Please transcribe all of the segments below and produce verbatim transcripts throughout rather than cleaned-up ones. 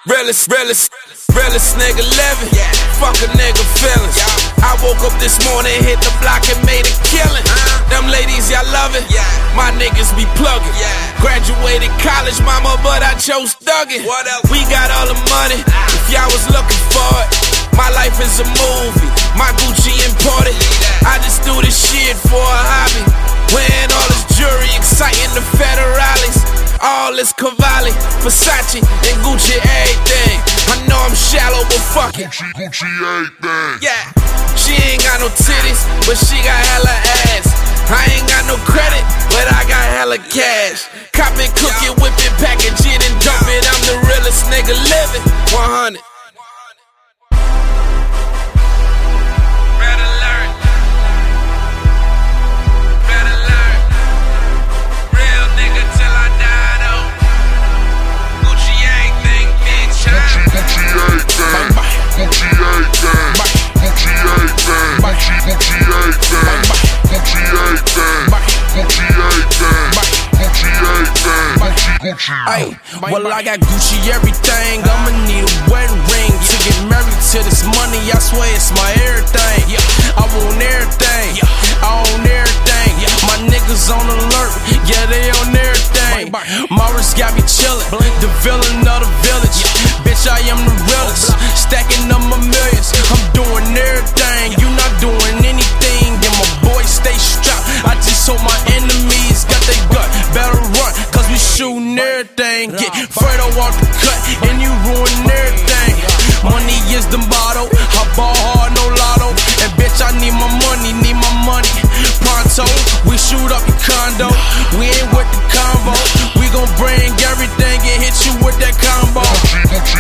Realest, realest, realest nigga living. Yeah. Fuck a nigga feelings. Yeah. I woke up this morning, hit the block and made a killing. Uh. Them ladies, y'all love it. Yeah. My niggas be plugging. Yeah. Graduated college, mama, but I chose thugging. What else? We got all the money. Ah. If y'all was looking for it, my life is a movie. My Gucci imported. I just do this shit for a hobby. Wearing all this jewelry, exciting the federales. All this Cavalli, Versace, and Gucci everything. I know I'm shallow, but fuck it. Gucci, Gucci everything. Yeah, she ain't got no titties, but she got hella ass. I ain't got no credit, but I got hella cash. Cop it, cook it, whip it, package it, and dump it. I'm the realest nigga living. one hundred. Ay, well, I got Gucci everything. I'ma need a wedding ring to get married to this money. I swear it's my everything. I want everything. I own everything. My niggas on alert. Yeah, they on everything. Morris got me chillin'. The villain of the village. Bitch, I am the realest. Stacking up my millions. I'm doing everything. You not doing anything. And my boys stay strapped. I just hope my enemies got they gut. Better run, cause we shootin' everything. Get Fredo off the cut, and you ruin everything. Money is the motto. I ball hard, no lotto. And bitch, I need my money, need my money. Pronto, we shoot up your condo. We ain't with the combo. We gon' bring everything and hit you with that combo. Gucci,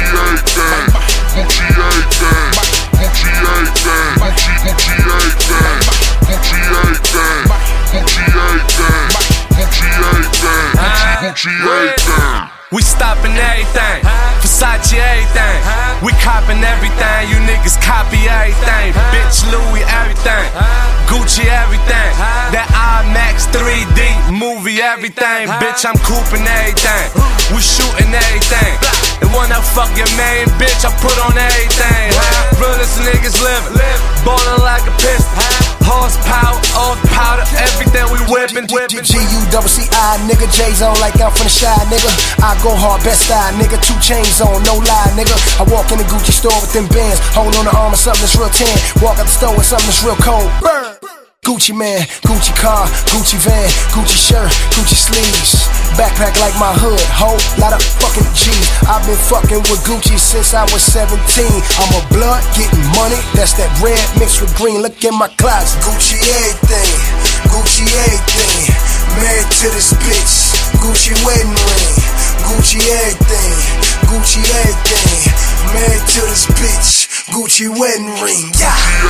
Gucci everything. Gucci everything. Gucci everything. Gucci everything. Gucci everything. Gucci everything. Gucci everything. We stopping everything, Versace everything. We copping everything, you niggas copy everything. Bitch Louis everything, Gucci everything. That IMAX three D movie everything. Bitch, I'm cooping everything. We shooting everything. And when I fuck your main bitch, I put on everything. Realest niggas living, ballin' like a pistol. Horsepower, off powder, everything we whippin'. G U double C I, nigga, J's on like I'm from the shy, nigga. I go hard, best style, nigga, two chains on, no lie, nigga. I walk in the Gucci store with them bands, hold on the arm of something that's real tan. Walk out the store with something that's real cold. Burn. Gucci man, Gucci car, Gucci van, Gucci shirt, Gucci sleeves. Backpack like my hood, whole lot of fucking G's. I've been fucking with Gucci since I was seventeen. I'm a blood, getting money, that's that red mixed with green. Look in my closet. Gucci everything, Gucci everything. Married to this bitch, Gucci wedding ring. Gucci everything, Gucci everything. Married to this bitch, Gucci wedding ring. Yeah.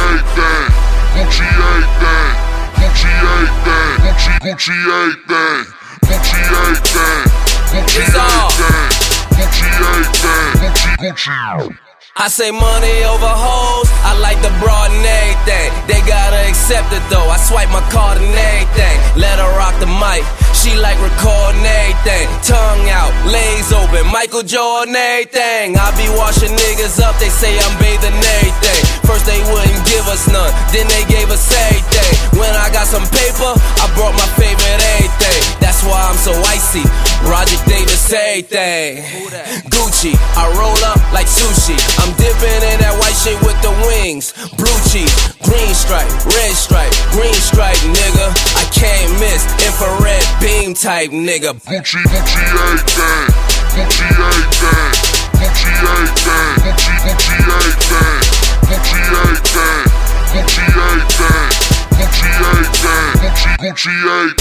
Gucci everything, Gucci everything, Gucci, Gucci everything, Gucci everything, Gucci everything, Gucci everything, Gucci, Gucci. I say money over hoes, I like the broad and everything. They gotta accept it though, I swipe my card and everything. Let her rock the mic, she like recording everything. Tongue out, legs open, Michael Jordan everything. I be washing niggas up, they say I'm bathing everything. First they wouldn't give us none, then they gave us everything. When I got some paper, I brought my favorite everything. That's why I'm so icy, Roger Davis everything. Gucci, I roll up like sushi. I'm dipping in that white shit with the wings. Blue cheese, green stripe, red stripe, green stripe, nigga. I can't miss, infrared beam type, nigga. Gucci, Gucci everything, Gucci everything, Gucci everything, Gucci, Gucci everything, Gucci everything, Gucci everything, Gucci everything, Gucci, Gucci everything.